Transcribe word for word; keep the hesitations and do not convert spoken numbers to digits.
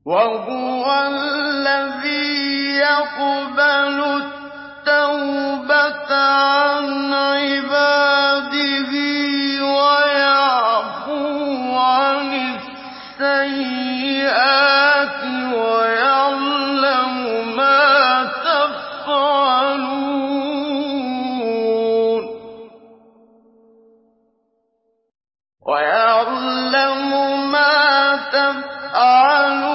وَهُوَ الَّذِي يَقْبَلُ التَّوْبَةَ عَنْ عِبَادِهِ وَيَعْفُو عَنِ السَّيِّئَاتِ وَيَعْلَمُ مَا تَفْعَلُونَ وَيَعْلَمُ مَا تَفْعَلُونَ